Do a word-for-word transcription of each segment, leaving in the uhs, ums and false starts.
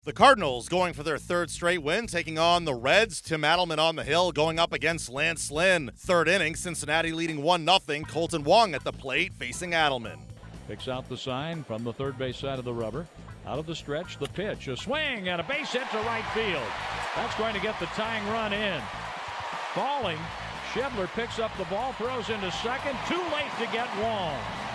The Cardinals going for their third straight win, taking on the Reds. Tim Adelman on the hill going up against Lance Lynn. Third inning, Cincinnati leading one nothing. Colton Wong at the plate facing Adelman. Picks out the sign from the third base side of the rubber. Out of the stretch, the pitch, a swing, and a base hit to right field. That's going to get the tying run in. Falling, Shedler picks up the ball, throws into second. Too late to get Wong.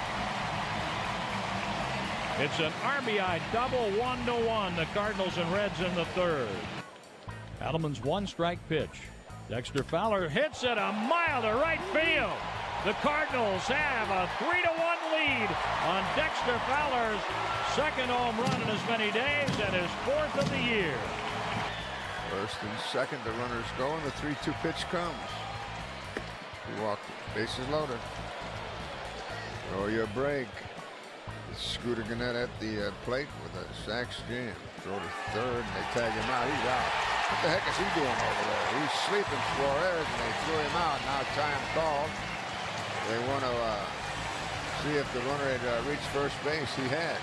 It's an R B I double, one to one. The Cardinals and Reds in the third. Adelman's one strike pitch. Dexter Fowler hits it a mile to right field. The Cardinals have a three to one lead on Dexter Fowler's second home run in as many days and his fourth of the year. First and second, the runners go, and the three two pitch comes. You walk, bases loaded. Throw you a break. Scooter Gennett at the uh, plate with a Sachs jam. Throw to third, and they tag him out. He's out. What the heck is he doing over there? He's sleeping, Suarez, and they threw him out. Now time called. They want to uh, see if the runner had uh, reached first base. He had.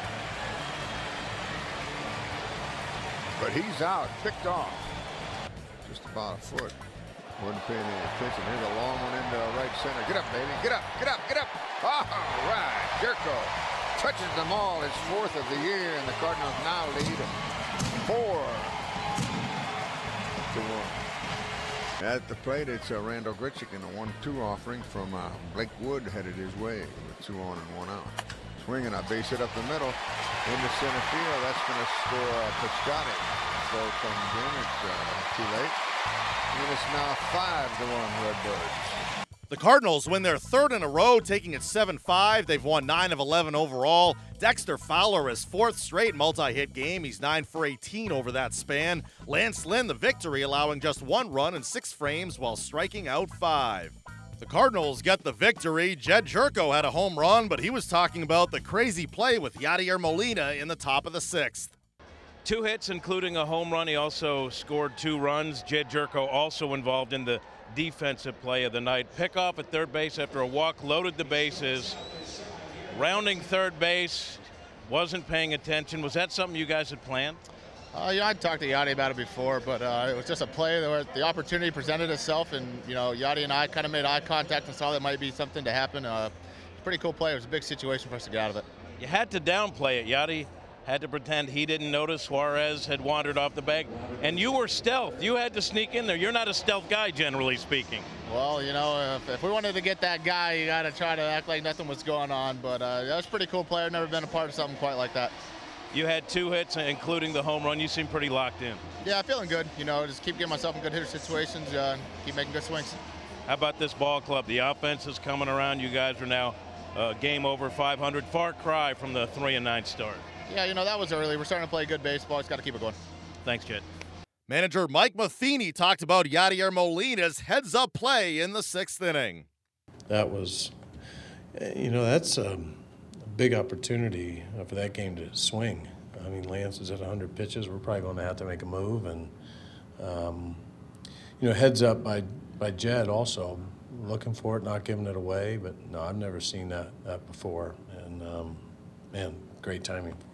But he's out, picked off. Just about a foot. Wasn't paying any attention. Here's a long one into right center. Get up, baby. Get up, get up, get up. All right, Jerko touches them all. His fourth of the year, and the Cardinals now lead four to one. At the plate, it's uh, Randall Grichuk in a one two offering from uh, Blake Wood headed his way with two on and one out. Swinging a base hit up the middle into center field. That's going to score uh, Piscotty. So comes in. It's uh, too late. And it's now five to one Redbirds. The Cardinals win their third in a row, taking it seven five. They've won nine of eleven overall. Dexter Fowler, his fourth straight multi-hit game. He's nine for eighteen over that span. Lance Lynn, the victory, allowing just one run in six frames while striking out five. The Cardinals get the victory. Jed Jerko had a home run, but he was talking about the crazy play with Yadier Molina in the top of the sixth. Two hits, including a home run. He also scored two runs. Jed Jerko also involved in the defensive play of the night. Pick off at third base after a walk, loaded the bases. Rounding third base, wasn't paying attention. Was that something you guys had planned? Uh, you know, I'd talked to Yadi about it before, but uh, it was just a play where the opportunity presented itself, and you know, Yadi and I kind of made eye contact and saw that might be something to happen. Uh, pretty cool play. It was a big situation for us to get out of it. You had to downplay it. Yadi had to pretend he didn't notice Suarez had wandered off the bag. And you were stealth. You had to sneak in there. You're not a stealth guy, generally speaking. Well, you know, if, if we wanted to get that guy, you got to try to act like nothing was going on. But uh, that was a pretty cool player. Never been a part of something quite like that. You had two hits, including the home run. You seem pretty locked in. Yeah, feeling good. You know, just keep getting myself in good hitter situations, uh, keep making good swings. How about this ball club? The offense is coming around. You guys are now uh, game over five hundred. Far cry from the three and nine start. Yeah, you know, that was early. We're starting to play good baseball. It's got to keep it going. Thanks, Jed. Manager Mike Matheny talked about Yadier Molina's heads-up play in the sixth inning. That was, you know, that's a big opportunity for that game to swing. I mean, Lance is at one hundred pitches. We're probably going to have to make a move. And, um, you know, heads up by, by Jed also, looking for it, not giving it away. But, no, I've never seen that, that before. And, um, man, great timing for it.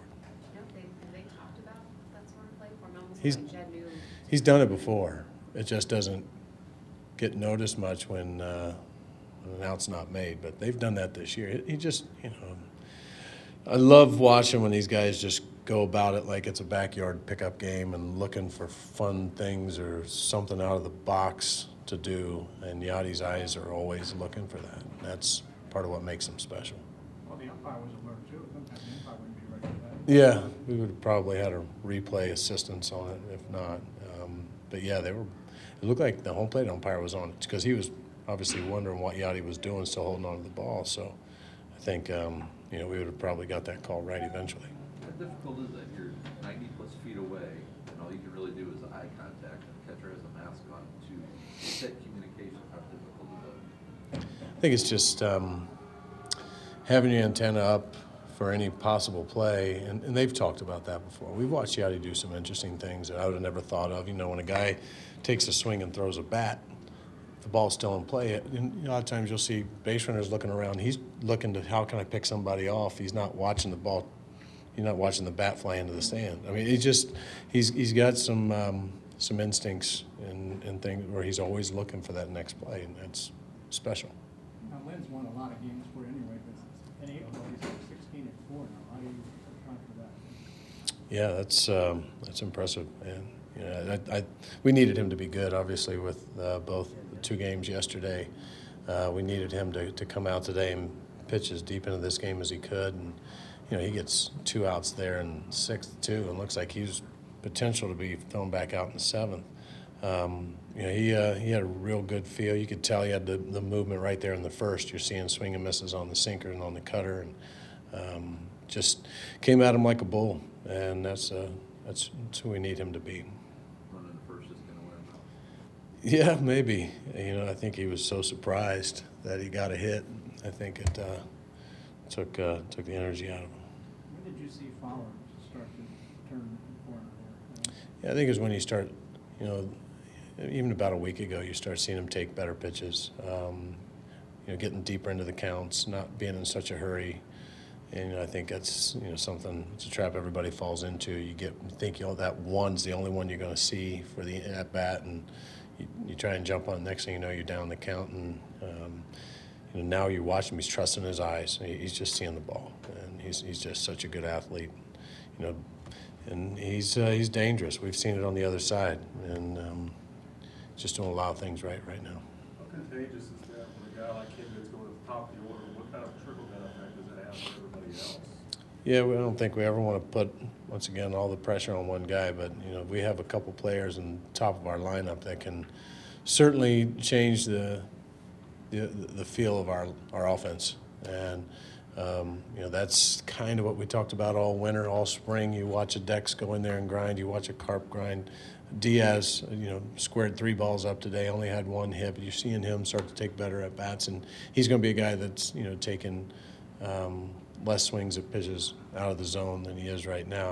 He's, he's done it before. It just doesn't get noticed much when, uh, when an out's not made. But they've done that this year. He just, you know, I love watching when these guys just go about it like it's a backyard pickup game and looking for fun things or something out of the box to do. And Yadi's eyes are always looking for that. And that's part of what makes him special. Well, the umpire was alert too. Sometimes the umpire wouldn't be ready for that. Yeah, we would have probably had a replay assistance on it, if not. Um, but yeah, they were. It looked like the home plate umpire was on it because he was obviously wondering what Yadi was doing, still holding on to the ball. So I think um, you know we would have probably got that call right eventually. How difficult is that? You're ninety plus feet away, and all you can really do is eye contact, and the catcher has a mask on to get communication. How difficult is that? I think it's just um, having your antenna up for any possible play, and, and they've talked about that before. We've watched Yadi do some interesting things that I would have never thought of. You know, when a guy takes a swing and throws a bat, the ball's still in play. And a lot of times you'll see base runners looking around. He's looking to how can I pick somebody off. He's not watching the ball, you're not watching the bat fly into the stand. I mean, he just he's he's got some um, some instincts and, and things where he's always looking for that next play, and that's special. Now, Lynn's won a lot of games for you anyway, but any of these sixteen and four now. How do you account for that? Yeah, that's um, that's impressive, and you know, I, I, we needed him to be good, obviously, with uh, both the two games yesterday. Uh, we needed him to, to come out today and pitch as deep into this game as he could, and you know, he gets two outs there in sixth too, and looks like he's potential to be thrown back out in the seventh. Um, you know, he uh, he had a real good feel. You could tell he had the, the movement right there in the first. You're seeing swing and misses on the sinker and on the cutter, and um, just came at him like a bull. And that's uh, that's, that's who we need him to be. Running the first is going to win. Yeah, maybe. You know, I think he was so surprised that he got a hit. I think it uh, took uh, took the energy out of him. When did you see Fowler start to turn the corner there? Yeah, I think it was when you start, you know, even about a week ago, you start seeing him take better pitches, um, you know, getting deeper into the counts, not being in such a hurry. And you know, I think that's, you know, something, it's a trap everybody falls into. You get you think, you know, that one's the only one you're going to see for the at bat, and you, you try and jump on it. Next thing you know, you're down the count, and um, you know, now you watch him. He's trusting his eyes. He's just seeing the ball, and he's he's just such a good athlete, you know, and he's uh, he's dangerous. We've seen it on the other side, and um, just doing a lot of things right right now. How contagious is that when a guy like him gets going to the top of the order? What kind of trickle-down effect does that have for everybody else? Yeah, we don't think we ever want to put, once again, all the pressure on one guy, but you know, we have a couple players in top of our lineup that can certainly change the the, the feel of our our offense, and um, you know, that's kind of what we talked about all winter, all spring. You watch a Dex go in there and grind. You watch a Carp grind. Diaz, you know, squared three balls up today, only had one hit, but you're seeing him start to take better at bats, and he's going to be a guy that's, you know, taking um, less swings at pitches out of the zone than he is right now.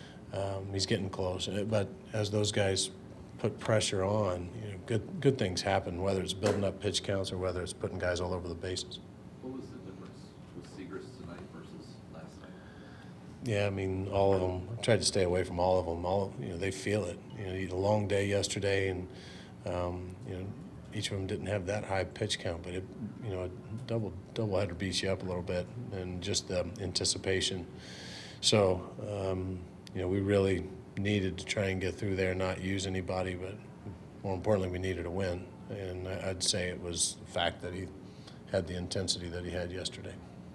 Um, he's getting close, but as those guys put pressure on, you know, good good things happen, whether it's building up pitch counts or whether it's putting guys all over the bases. What was the difference with Segrist tonight versus last night? Yeah, I mean, all of them. I tried to stay away from all of them. All, you know, they feel it. You know, you had a long day yesterday, and um, you know, each of them didn't have that high pitch count, but it, you know, a double doubleheader beats you up a little bit, and just the anticipation. So, um, you know, we really needed to try and get through there, not use anybody, but more importantly, we needed a win. And I'd say it was the fact that he had the intensity that he had yesterday.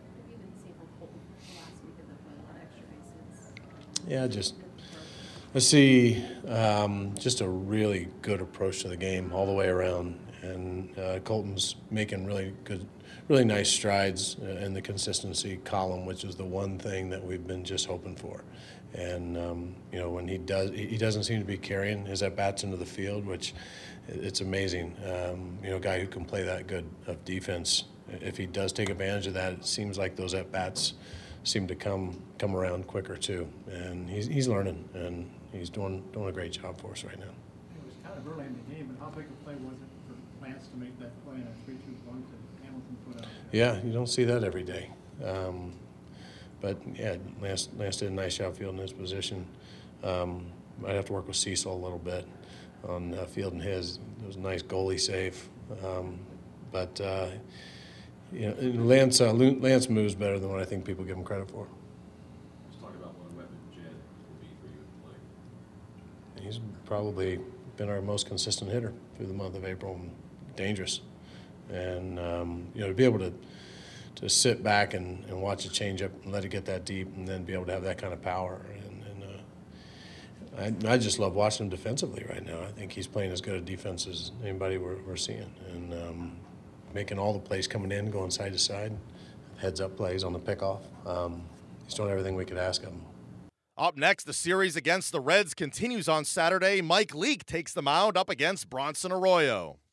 Yeah, just let's see, um, just a really good approach to the game all the way around, and uh, Colton's making really good, really nice strides in the consistency column, which is the one thing that we've been just hoping for. And um, you know, when he does, he doesn't seem to be carrying his at bats into the field, which it's amazing. Um, you know, a guy who can play that good of defense, if he does take advantage of that, it seems like those at bats seem to come come around quicker too, and he's he's learning, and he's doing doing a great job for us right now. It was kind of early in the game, but how big a play was it for Lance to make that play in a three two bunt that Hamilton put out there? Yeah, you don't see that every day, um, but yeah, Lance Lance did a nice job fielding his position. Um, I'd have to work with Cecil a little bit on uh, fielding his. It was a nice goalie save, um, but. Uh, You know, Lance, uh, Lance moves better than what I think people give him credit for. Let's talk about what weapon Jed will be for you to play. He's probably been our most consistent hitter through the month of April. Dangerous, and um, you know, to be able to to sit back and, and watch a changeup and let it get that deep, and then be able to have that kind of power. And, and uh, I, I just love watching him defensively right now. I think he's playing as good a defense as anybody we're, we're seeing, and. Um, making all the plays coming in, going side to side, heads-up plays on the pickoff. Um, he's doing everything we could ask of him. Up next, the series against the Reds continues on Saturday. Mike Leake takes the mound up against Bronson Arroyo.